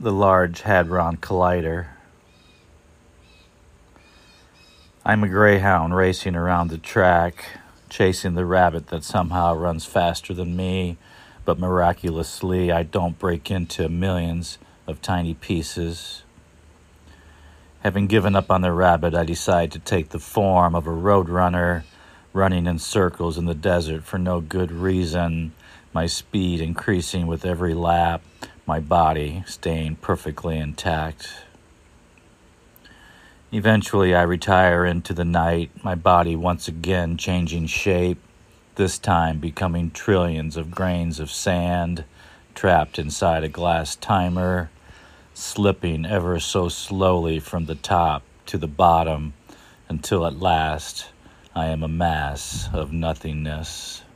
the Large Hadron Collider. I'm a greyhound racing around the track, chasing the rabbit that somehow runs faster than me, but miraculously I don't break into millions of tiny pieces. Having given up on the rabbit, I decide to take the form of a roadrunner, running in circles in the desert for no good reason, my speed increasing with every lap, my body staying perfectly intact. Eventually, I retire into the night, my body once again changing shape, this time becoming trillions of grains of sand trapped inside a glass timer, slipping ever so slowly from the top to the bottom until at last I am a mass of nothingness.